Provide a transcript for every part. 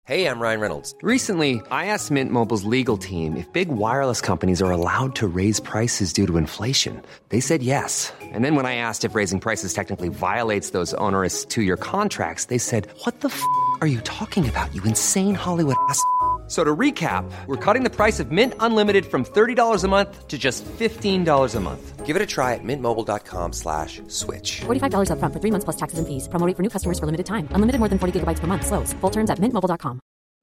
Hey, I'm Ryan Reynolds. Recently, I asked Mint Mobile's legal team if big wireless companies are allowed to raise prices due to inflation. They said yes. And then when I asked if raising prices technically violates those onerous two-year contracts, they said, "What the f*** are you talking about, you insane Hollywood ass?" So to recap, we're cutting the price of Mint Unlimited from $30 a month to just $15 a month. Give it a try at mintmobile.com/switch. $45 up front for 3 months plus taxes and fees. Promo rate for new customers for limited time. Unlimited more than 40 gigabytes per month. Slows full terms at mintmobile.com.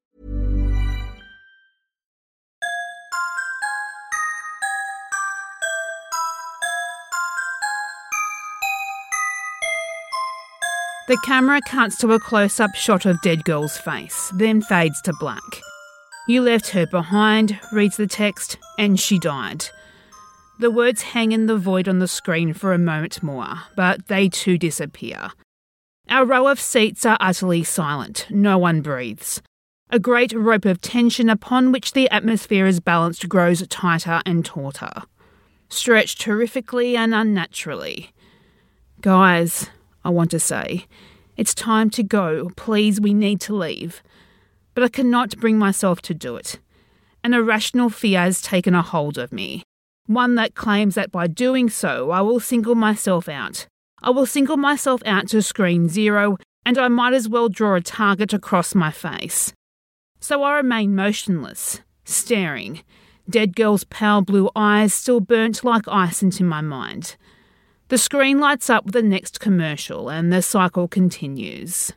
The camera cuts to a close-up shot of dead girl's face, then fades to black. "You left her behind," reads the text, "and she died." The words hang in the void on the screen for a moment more, but they too disappear. Our row of seats are utterly silent. No one breathes. A great rope of tension upon which the atmosphere is balanced grows tighter and tauter. Stretched horrifically and unnaturally. "Guys," I want to say, "it's time to go. Please, we need to leave." But I cannot bring myself to do it. An irrational fear has taken a hold of me. One that claims that by doing so, I will single myself out. I will single myself out to screen zero, and I might as well draw a target across my face. So I remain motionless, staring, dead girl's pale blue eyes still burnt like ice into my mind. The screen lights up with the next commercial, and the cycle continues.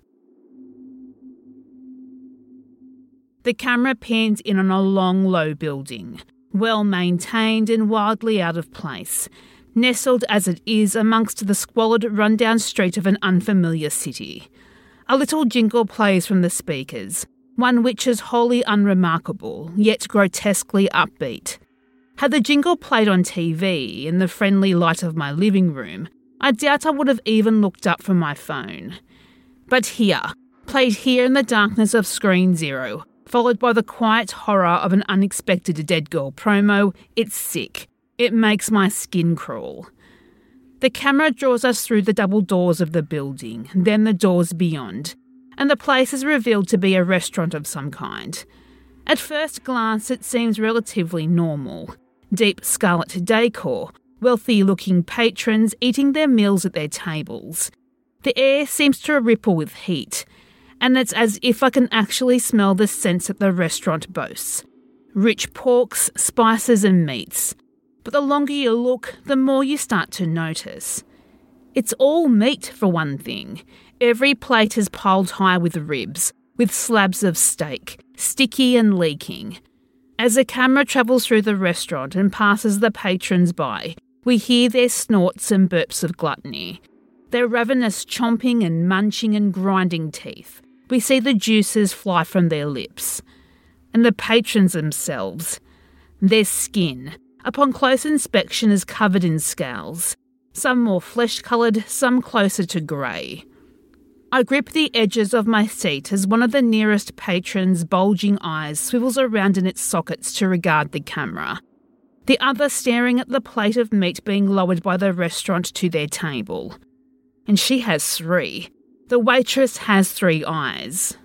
The camera pans in on a long, low building, well maintained and wildly out of place, nestled as it is amongst the squalid, run-down street of an unfamiliar city. A little jingle plays from the speakers, one which is wholly unremarkable, yet grotesquely upbeat. Had the jingle played on TV, in the friendly light of my living room, I doubt I would have even looked up from my phone. But here, played here in the darkness of screen zero, followed by the quiet horror of an unexpected dead girl promo, it's sick. It makes my skin crawl. The camera draws us through the double doors of the building, then the doors beyond, and the place is revealed to be a restaurant of some kind. At first glance, it seems relatively normal. Deep scarlet decor, wealthy-looking patrons eating their meals at their tables. The air seems to ripple with heat, and it's as if I can actually smell the scents that the restaurant boasts. Rich porks, spices and meats. But the longer you look, the more you start to notice. It's all meat, for one thing. Every plate is piled high with ribs, with slabs of steak, sticky and leaking. As the camera travels through the restaurant and passes the patrons by, we hear their snorts and burps of gluttony. Their ravenous chomping and munching and grinding teeth. We see the juices fly from their lips. And the patrons themselves. Their skin, upon close inspection, is covered in scales. Some more flesh-coloured, some closer to grey. I grip the edges of my seat as one of the nearest patrons' bulging eyes swivels around in its sockets to regard the camera. The other staring at the plate of meat being lowered by the restaurant to their table. And she has 3. The waitress has 3 eyes.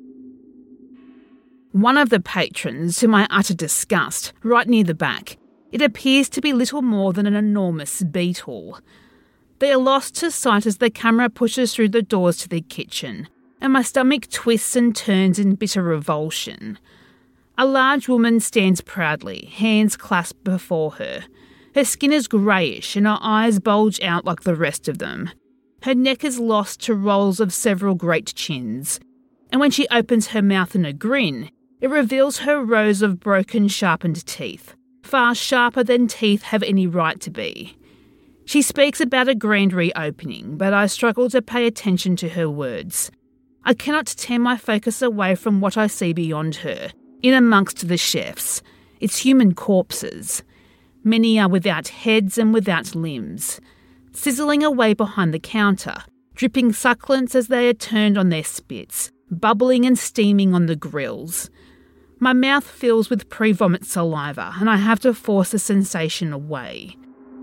One of the patrons, to my utter disgust, right near the back, it appears to be little more than an enormous beetle. They are lost to sight as the camera pushes through the doors to the kitchen, and my stomach twists and turns in bitter revulsion. A large woman stands proudly, hands clasped before her. Her skin is greyish and her eyes bulge out like the rest of them. Her neck is lost to rolls of several great chins, and when she opens her mouth in a grin, it reveals her rows of broken, sharpened teeth, far sharper than teeth have any right to be. She speaks about a grand reopening, but I struggle to pay attention to her words. I cannot tear my focus away from what I see beyond her, in amongst the chefs. It's human corpses. Many are without heads and without limbs, sizzling away behind the counter, dripping succulents as they are turned on their spits, bubbling and steaming on the grills. My mouth fills with pre-vomit saliva, and I have to force the sensation away.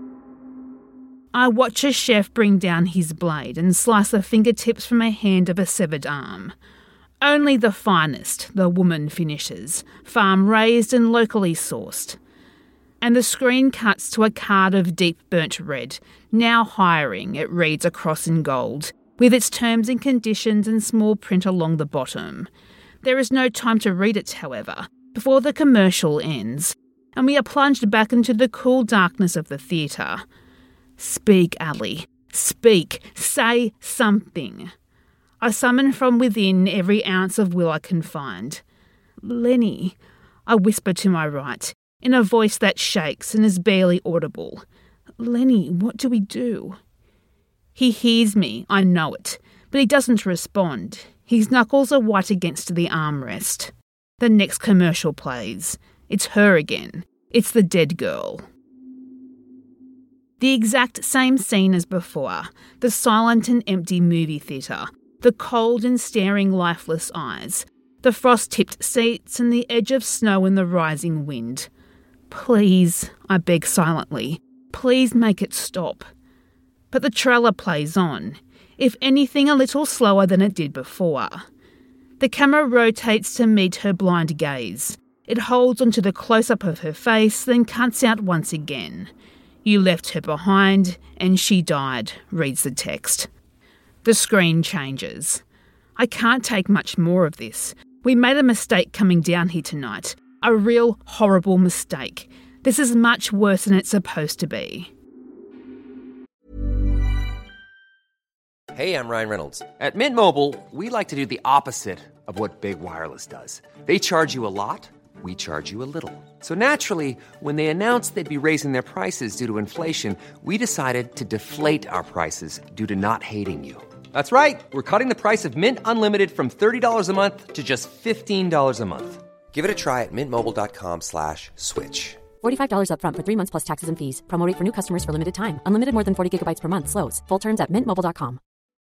I watch a chef bring down his blade and slice the fingertips from a hand of a severed arm. Only the finest, the woman finishes, farm-raised and locally sourced. And the screen cuts to a card of deep burnt red. Now hiring, it reads across in gold, with its terms and conditions in small print along the bottom. There is no time to read it, however, before the commercial ends, and we are plunged back into the cool darkness of the theatre. Speak, Ali. Speak. Say something. I summon from within every ounce of will I can find. Lenny, I whisper to my right, in a voice that shakes and is barely audible. Lenny, what do we do? He hears me, I know it, but he doesn't respond. His knuckles are white against the armrest. The next commercial plays. It's her again. It's the dead girl. The exact same scene as before, the silent and empty movie theatre, the cold and staring lifeless eyes, the frost-tipped seats and the edge of snow in the rising wind. Please, I beg silently, please make it stop. But the trailer plays on, if anything a little slower than it did before. The camera rotates to meet her blind gaze. It holds onto the close-up of her face, then cuts out once again. You left her behind, and she died, reads the text. The screen changes. I can't take much more of this. We made a mistake coming down here tonight. A real horrible mistake. This is much worse than it's supposed to be. Hey, I'm Ryan Reynolds. At Mint Mobile, we like to do the opposite of what Big Wireless does. They charge you a lot, we charge you a little. So naturally, when they announced they'd be raising their prices due to inflation, we decided to deflate our prices due to not hating you. That's right. We're cutting the price of Mint Unlimited from $30 a month to just $15 a month. Give it a try at mintmobile.com/switch. $45 up front for 3 months plus taxes and fees. Promo rate for new customers for limited time. Unlimited more than 40 gigabytes per month. Slows full terms at mintmobile.com.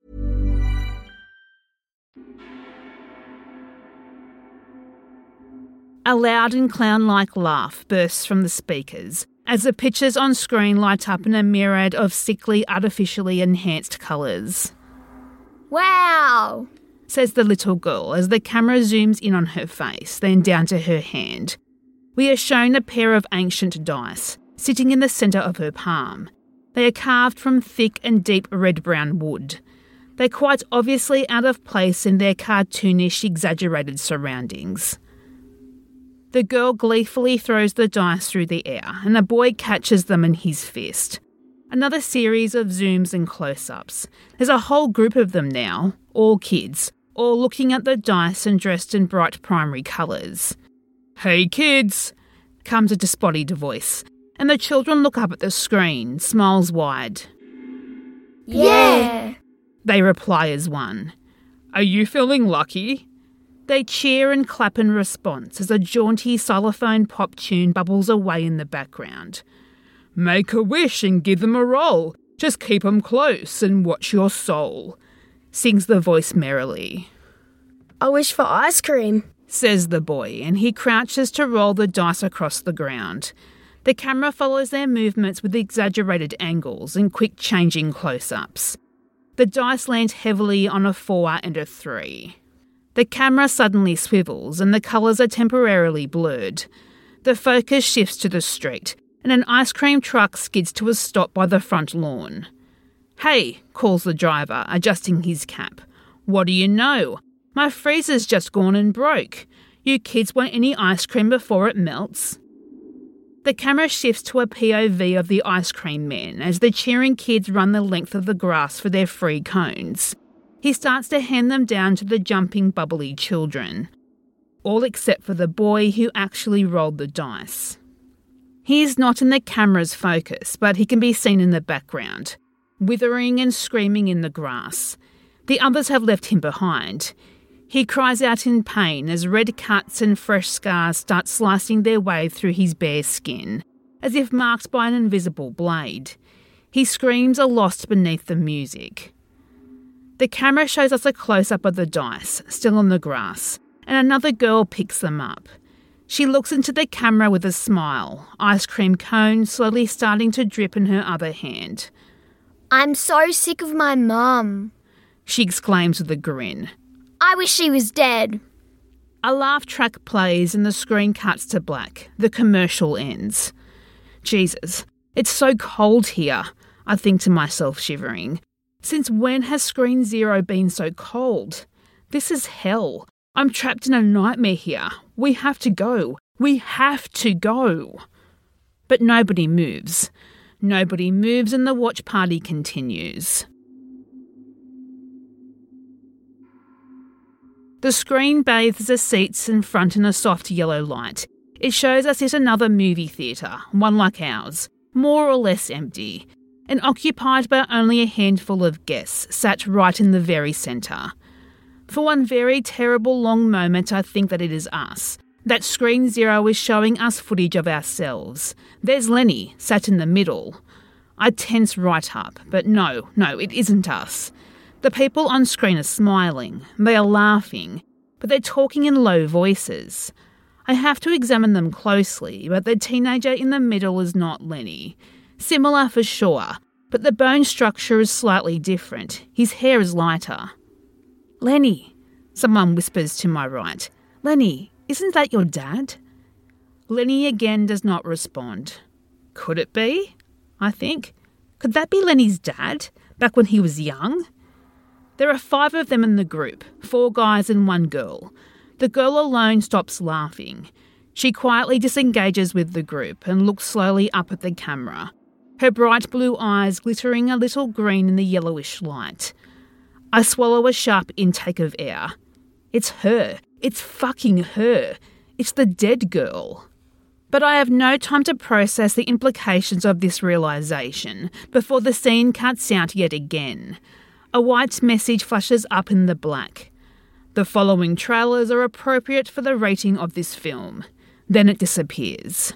A loud and clown-like laugh bursts from the speakers as the pictures on screen light up in a myriad of sickly, artificially enhanced colours. Wow! Says the little girl as the camera zooms in on her face, then down to her hand. We are shown a pair of ancient dice, sitting in the centre of her palm. They are carved from thick and deep red-brown wood. They're quite obviously out of place in their cartoonish, exaggerated surroundings. The girl gleefully throws the dice through the air, and the boy catches them in his fist. Another series of zooms and close-ups. There's a whole group of them now, all kids, all looking at the dice and dressed in bright primary colours. "Hey kids," comes a disembodied voice, and the children look up at the screen, smiles wide. Yeah! They reply as one. "Are you feeling lucky?" They cheer and clap in response as a jaunty xylophone pop tune bubbles away in the background. "Make a wish and give them a roll. Just keep 'em close and watch your soul," sings the voice merrily. I wish for ice cream, says the boy, and he crouches to roll the dice across the ground. The camera follows their movements with exaggerated angles and quick changing close-ups. The dice land heavily on a 4 and a 3. The camera suddenly swivels and the colours are temporarily blurred. The focus shifts to the street, and an ice cream truck skids to a stop by the front lawn. "Hey," calls the driver, adjusting his cap. "What do you know? My freezer's just gone and broke. You kids want any ice cream before it melts?" The camera shifts to a POV of the ice cream man as the cheering kids run the length of the grass for their free cones. He starts to hand them down to the jumping, bubbly children. All except for the boy who actually rolled the dice. He is not in the camera's focus, but he can be seen in the background, withering and screaming in the grass. The others have left him behind. He cries out in pain as red cuts and fresh scars start slicing their way through his bare skin, as if marked by an invisible blade. His screams are lost beneath the music. The camera shows us a close-up of the dice, still on the grass, and another girl picks them up. She looks into the camera with a smile, ice cream cone slowly starting to drip in her other hand. I'm so sick of my mum. She exclaims with a grin. I wish she was dead. A laugh track plays and the screen cuts to black. The commercial ends. Jesus, it's so cold here, I think to myself, shivering. Since when has Screen Zero been so cold? This is hell. I'm trapped in a nightmare here. We have to go. We have to go. But nobody moves. Nobody moves and the watch party continues. The screen bathes the seats in front in a soft yellow light. It shows us yet another movie theatre, one like ours, more or less empty, and occupied by only a handful of guests, sat right in the very centre. For one very terrible long moment, I think that it is us. That Screen Zero is showing us footage of ourselves. There's Lenny, sat in the middle. I tense right up, but no, it isn't us. The people on screen are smiling, they are laughing, but they're talking in low voices. I have to examine them closely, but the teenager in the middle is not Lenny. Similar for sure, but the bone structure is slightly different. His hair is lighter. Lenny, someone whispers to my right. Lenny, isn't that your dad? Lenny again does not respond. Could it be? I think. Could that be Lenny's dad, back when he was young? There are 5 of them in the group, 4 guys and 1 girl. The girl alone stops laughing. She quietly disengages with the group and looks slowly up at the camera, her bright blue eyes glittering a little green in the yellowish light. I swallow a sharp intake of air. It's her. It's fucking her. It's the dead girl. But I have no time to process the implications of this realisation before the scene cuts out yet again. A white message flashes up in the black. The following trailers are appropriate for the rating of this film. Then it disappears.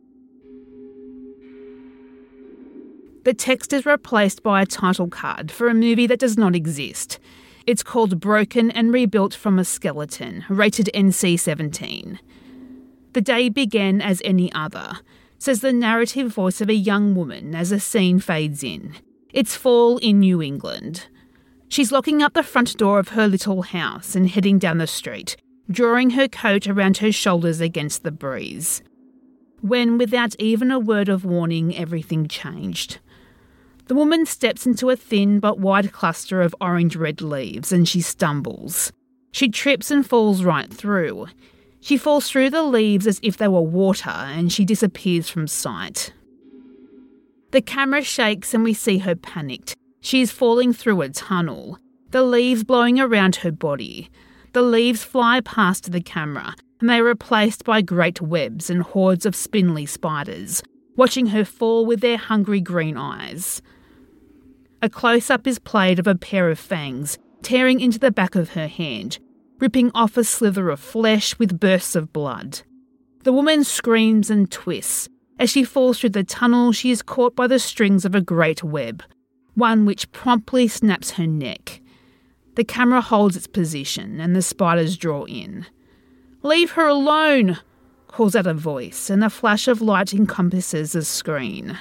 The text is replaced by a title card for a movie that does not exist. It's called Broken and Rebuilt from a Skeleton, rated NC-17. The day began as any other, says the narrative voice of a young woman as a scene fades in. It's fall in New England. She's locking up the front door of her little house and heading down the street, drawing her coat around her shoulders against the breeze. When, without even a word of warning, everything changed. The woman steps into a thin but wide cluster of orange-red leaves and she stumbles. She trips and falls right through. She falls through the leaves as if they were water and she disappears from sight. The camera shakes and we see her panicked. She is falling through a tunnel, the leaves blowing around her body. The leaves fly past the camera and they are replaced by great webs and hordes of spindly spiders, watching her fall with their hungry green eyes. A close-up is played of a pair of fangs tearing into the back of her hand, ripping off a slither of flesh with bursts of blood. The woman screams and twists. As she falls through the tunnel, she is caught by the strings of a great web, one which promptly snaps her neck. The camera holds its position and the spiders draw in. "Leave her alone!" calls out a voice, and a flash of light encompasses the screen.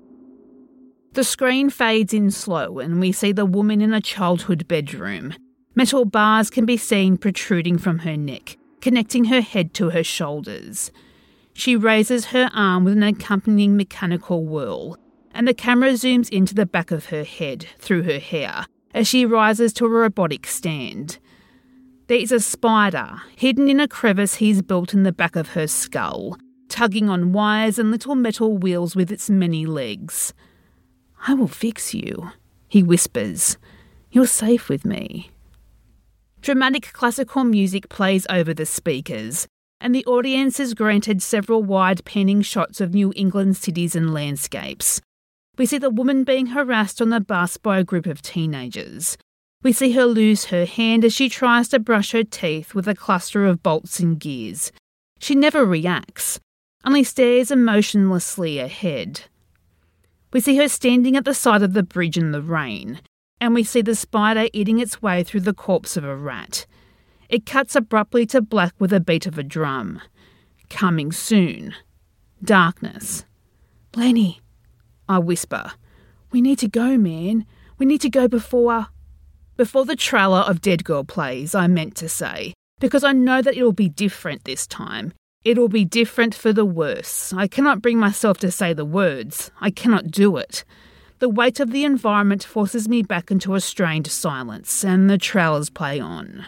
The screen fades in slow and we see the woman in a childhood bedroom. Metal bars can be seen protruding from her neck, connecting her head to her shoulders. She raises her arm with an accompanying mechanical whirl, and the camera zooms into the back of her head, through her hair, as she rises to a robotic stand. There is a spider, hidden in a crevice he's built in the back of her skull, tugging on wires and little metal wheels with its many legs. "I will fix you," he whispers. "You're safe with me." Dramatic classical music plays over the speakers, and the audience is granted several wide panning shots of New England cities and landscapes. We see the woman being harassed on the bus by a group of teenagers. We see her lose her hand as she tries to brush her teeth with a cluster of bolts and gears. She never reacts, only stares emotionlessly ahead. We see her standing at the side of the bridge in the rain, and we see the spider eating its way through the corpse of a rat. It cuts abruptly to black with a beat of a drum. Coming soon. Darkness. "Lenny," I whisper. "We need to go, man. We need to go before..." Before the trailer of Dead Girl plays, I meant to say, because I know that it'll be different this time. It'll be different for the worse. I cannot bring myself to say the words. I cannot do it. The weight of the environment forces me back into a strained silence, and the trailers play on.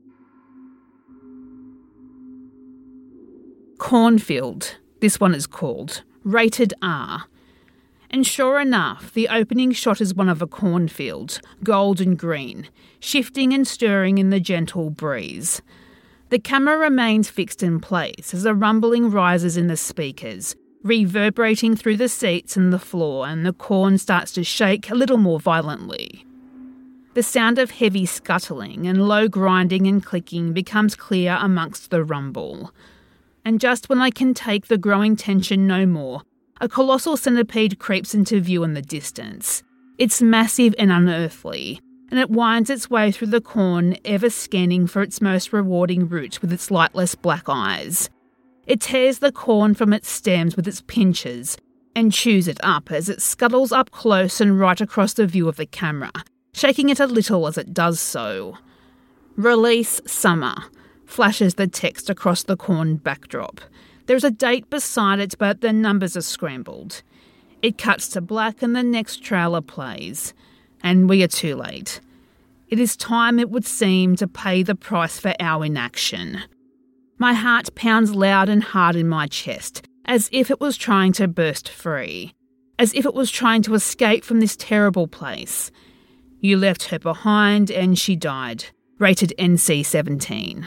Cornfield, this one is called, rated R. And sure enough, the opening shot is one of a cornfield, gold and green, shifting and stirring in the gentle breeze. The camera remains fixed in place as a rumbling rises in the speakers, reverberating through the seats and the floor, and the corn starts to shake a little more violently. The sound of heavy scuttling and low grinding and clicking becomes clear amongst the rumble. And just when I can take the growing tension no more, a colossal centipede creeps into view in the distance. It's massive and unearthly, and it winds its way through the corn, ever scanning for its most rewarding root with its lightless black eyes. It tears the corn from its stems with its pinchers and chews it up as it scuttles up close and right across the view of the camera, shaking it a little as it does so. Release summer, flashes the text across the corn backdrop. There's a date beside it, but the numbers are scrambled. It cuts to black and the next trailer plays. And we are too late. It is time, it would seem, to pay the price for our inaction. My heart pounds loud and hard in my chest, as if it was trying to burst free. As if it was trying to escape from this terrible place. You left her behind and she died. Rated NC-17.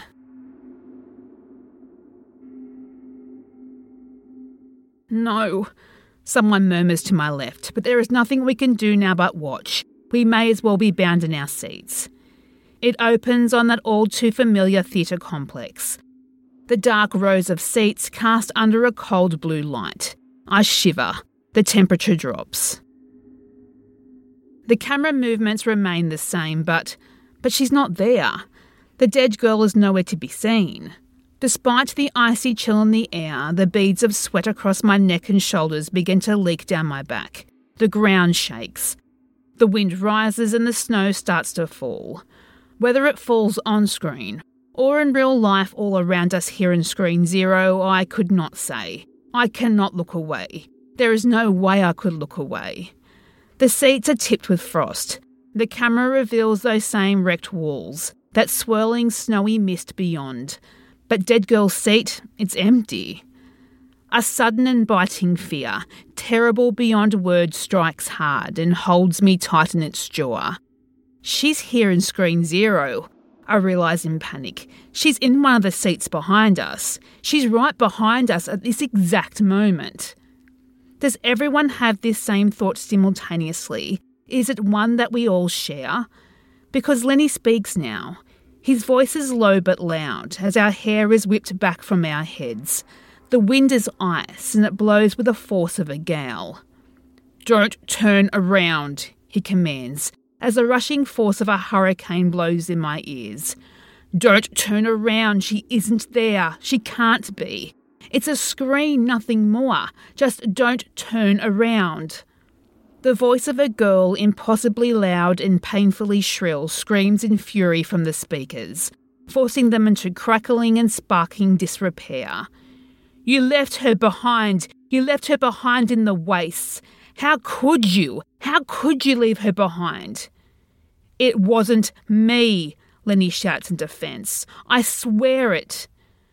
No, someone murmurs to my left, but there is nothing we can do now but watch. We may as well be bound in our seats. It opens on that all-too-familiar theatre complex. The dark rows of seats cast under a cold blue light. I shiver. The temperature drops. The camera movements remain the same, but she's not there. The dead girl is nowhere to be seen. Despite the icy chill in the air, the beads of sweat across my neck and shoulders begin to leak down my back. The ground shakes. The wind rises and the snow starts to fall. Whether it falls on screen or in real life all around us here in Screen Zero, I could not say. I cannot look away. There is no way I could look away. The seats are tipped with frost. The camera reveals those same wrecked walls, that swirling snowy mist beyond. But Dead Girl's seat, it's empty. A sudden and biting fear, terrible beyond words, strikes hard and holds me tight in its jaw. She's here in Screen Zero, I realise in panic. She's in one of the seats behind us. She's right behind us at this exact moment. Does everyone have this same thought simultaneously? Is it one that we all share? Because Lenny speaks now. His voice is low but loud as our hair is whipped back from our heads. The wind is ice and it blows with the force of a gale. "Don't turn around," he commands, as the rushing force of a hurricane blows in my ears. "Don't turn around, she isn't there, she can't be. It's a screen, nothing more. Just don't turn around." The voice of a girl, impossibly loud and painfully shrill, screams in fury from the speakers, forcing them into crackling and sparking disrepair. "You left her behind. You left her behind in the wastes. How could you? How could you leave her behind?" "It wasn't me," Lenny shouts in defence. "I swear it."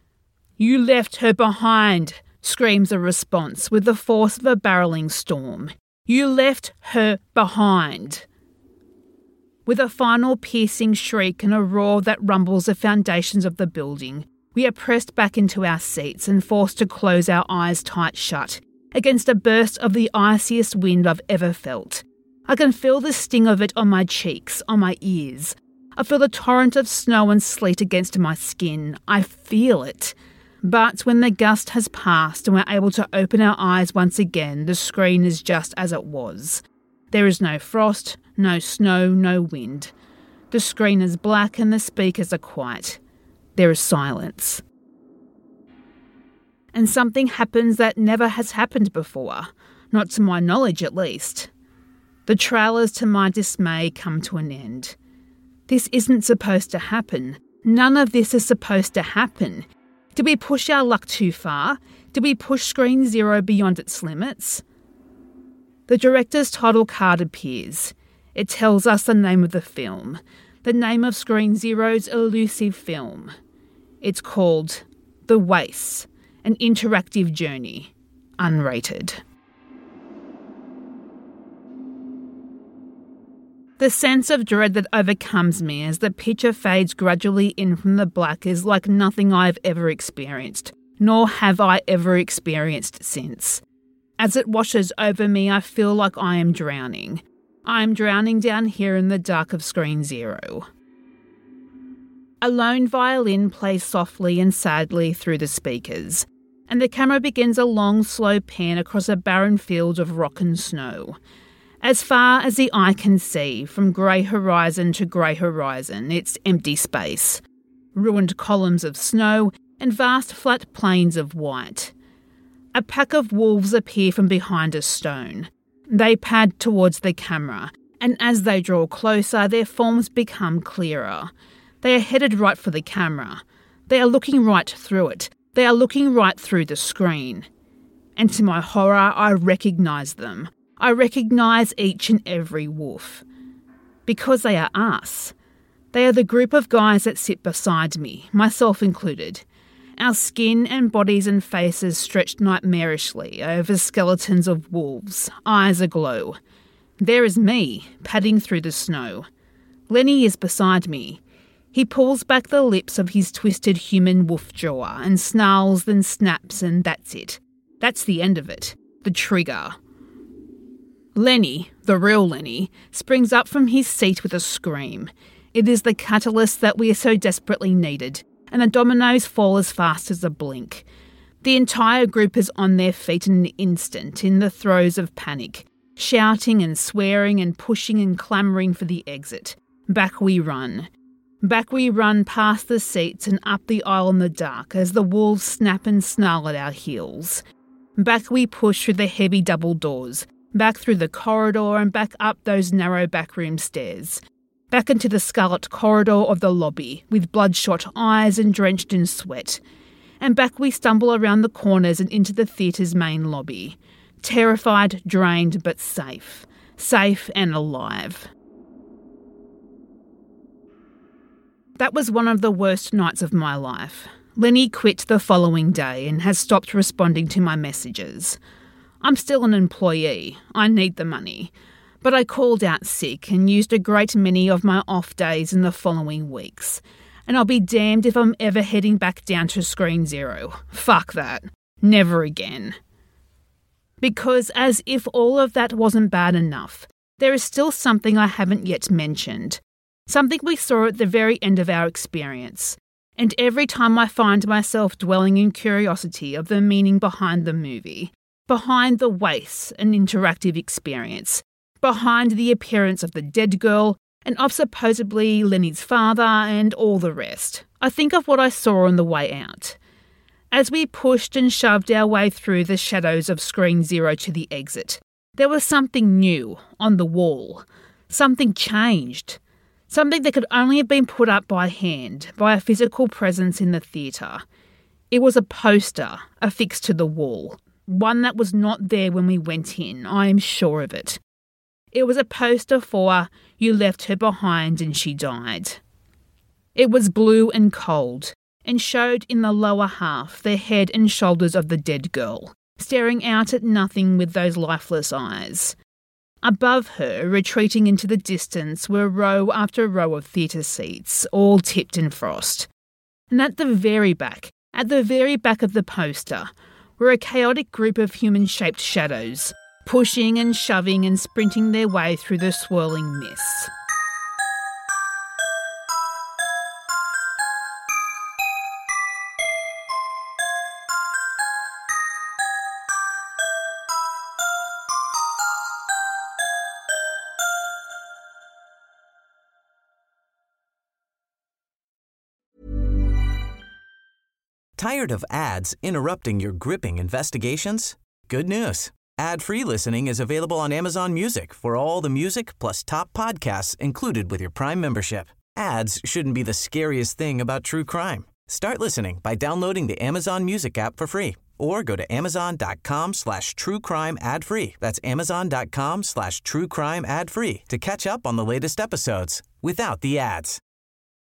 "You left her behind," screams a response with the force of a barrelling storm. "You left her behind." With a final piercing shriek and a roar that rumbles the foundations of the building, we are pressed back into our seats and forced to close our eyes tight shut against a burst of the iciest wind I've ever felt. I can feel the sting of it on my cheeks, on my ears. I feel the torrent of snow and sleet against my skin. I feel it. But when the gust has passed and we're able to open our eyes once again, the screen is just as it was. There is no frost, no snow, no wind. The screen is black and the speakers are quiet. There is silence. And something happens that never has happened before, not to my knowledge at least. The trailers, to my dismay, come to an end. This isn't supposed to happen. None of this is supposed to happen. Did we push our luck too far? Did we push Screen Zero beyond its limits? The director's title card appears. It tells us the name of the film, the name of Screen Zero's elusive film. It's called The Wastes, an interactive journey, unrated. The sense of dread that overcomes me as the picture fades gradually in from the black is like nothing I've ever experienced, nor have I ever experienced since. As it washes over me, I feel like I am drowning. I am drowning down here in the dark of Screen Zero. A lone violin plays softly and sadly through the speakers, and the camera begins a long, slow pan across a barren field of rock and snow. As far as the eye can see, from grey horizon to grey horizon, it's empty space. Ruined columns of snow and vast flat plains of white. A pack of wolves appear from behind a stone. They pad towards the camera, and as they draw closer, their forms become clearer. They are headed right for the camera. They are looking right through it. They are looking right through the screen. And to my horror, I recognise them. I recognise each and every wolf. Because they are us. They are the group of guys that sit beside me, myself included. Our skin and bodies and faces stretched nightmarishly over skeletons of wolves, eyes aglow. There is me, padding through the snow. Lenny is beside me. He pulls back the lips of his twisted human wolf jaw and snarls, then snaps, and that's it. That's the end of it. The trigger. Lenny, the real Lenny, springs up from his seat with a scream. It is the catalyst that we so desperately needed, and the dominoes fall as fast as a blink. The entire group is on their feet in an instant, in the throes of panic, shouting and swearing and pushing and clamouring for the exit. Back we run. Back we run past the seats and up the aisle in the dark as the wolves snap and snarl at our heels. Back we push through the heavy double doors, back through the corridor and back up those narrow backroom stairs. Back into the scarlet corridor of the lobby, with bloodshot eyes and drenched in sweat. And back we stumble around the corners and into the theatre's main lobby. Terrified, drained, but safe. Safe and alive. That was one of the worst nights of my life. Lenny quit the following day and has stopped responding to my messages. I'm still an employee. I need the money. But I called out sick and used a great many of my off days in the following weeks. And I'll be damned if I'm ever heading back down to Screen Zero. Fuck that. Never again. Because as if all of that wasn't bad enough, there is still something I haven't yet mentioned. Something we saw at the very end of our experience. And every time I find myself dwelling in curiosity of the meaning behind the movie, behind the wastes, an interactive experience, behind the appearance of the dead girl and of supposedly Lenny's father and all the rest, I think of what I saw on the way out. As we pushed and shoved our way through the shadows of Screen Zero to the exit, there was something new on the wall. Something changed. Something that could only have been put up by hand, by a physical presence in the theatre. It was a poster affixed to the wall. One that was not there when we went in, I am sure of it. It was a poster for "You left her behind and she died." It was blue and cold, and showed in the lower half the head and shoulders of the dead girl, staring out at nothing with those lifeless eyes. Above her, retreating into the distance, were row after row of theatre seats, all tipped in frost. And at the very back of the poster, were a chaotic group of human-shaped shadows, pushing and shoving and sprinting their way through the swirling mists. Tired of ads interrupting your gripping investigations? Good news. Ad-free listening is available on Amazon Music for all the music plus top podcasts included with your Prime membership. Ads shouldn't be the scariest thing about true crime. Start listening by downloading the Amazon Music app for free or go to amazon.com/truecrime ad free. That's amazon.com/truecrime ad free to catch up on the latest episodes without the ads.